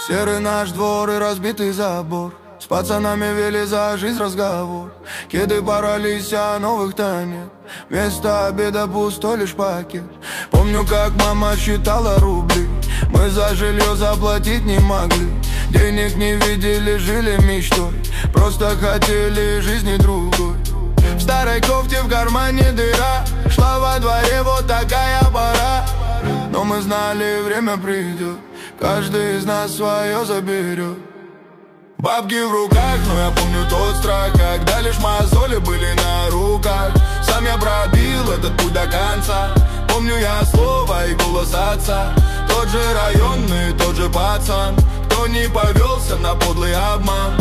Серый наш двор и разбитый забор. С пацанами вели за жизнь разговор. Кеды порались, а новых-то нет. Вместо обеда пустой лишь пакет. Помню, как мама считала рубли. Мы за жилье заплатить не могли. Денег не видели, жили мечтой. Просто хотели жизни другой. В старой кофте в кармане дыра. Шла во дворе вот такая пора. Но мы знали, время придет. Каждый из нас свое заберет. Бабки в руках, но я помню тот страх, когда лишь мозоли были на руках. Сам я пробил этот путь до конца. Помню я слово и голос отца. Тот же районный, тот же пацан, кто не повелся на подлый обман.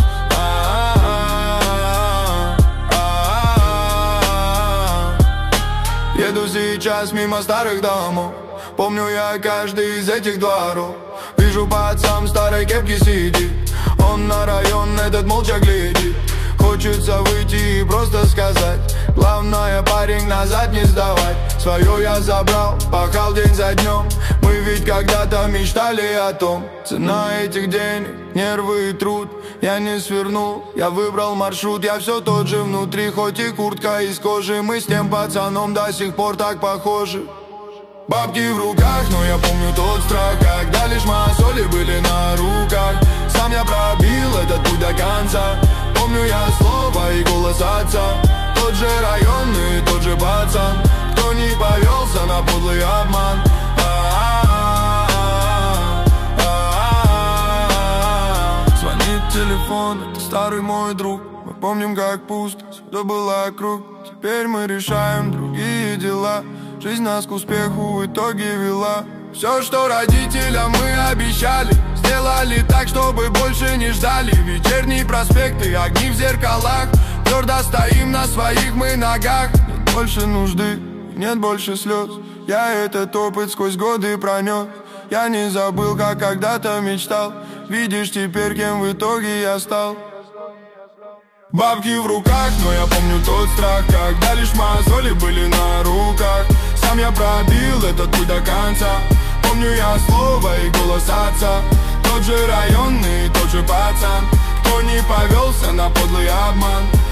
Еду сейчас мимо старых домов. Помню я каждый из этих дворов. Вижу, пацан в старой кепке сидит. Он на район этот молча глядит. Хочется выйти и просто сказать: главное, парень, назад не сдавать. Свое я забрал, пахал день за днем. Мы ведь когда-то мечтали о том. Цена этих денег, нервы и труд. Я не свернул, я выбрал маршрут. Я все тот же внутри, хоть и куртка из кожи. Мы с тем пацаном до сих пор так похожи. Бабки в руках, но я помню тот страх, когда лишь мозоли были на руках. Сам я пробил этот путь до конца. Помню я слово и голос отца. Тот же районный, тот же пацан, кто не повелся на подлый обман. Звонит телефон, это старый мой друг. Мы помним, как пусто всегда было вокруг. Теперь мы решаем другие дела. Жизнь нас к успеху в итоге вела. Все, что родителям мы обещали, сделали так, чтобы больше не ждали. Вечерние проспекты, огни в зеркалах. Твердо стоим на своих мы ногах. Нет больше нужды, нет больше слез. Я этот опыт сквозь годы пронес. Я не забыл, как когда-то мечтал. Видишь теперь, кем в итоге я стал. Бабки в руках, но я помню тот страх, когда лишь мозоли были на руках. Сам я пробил этот путь до конца. Помню я слово и голос отца. Тот же районный, тот же пацан, кто не повелся на подлый обман.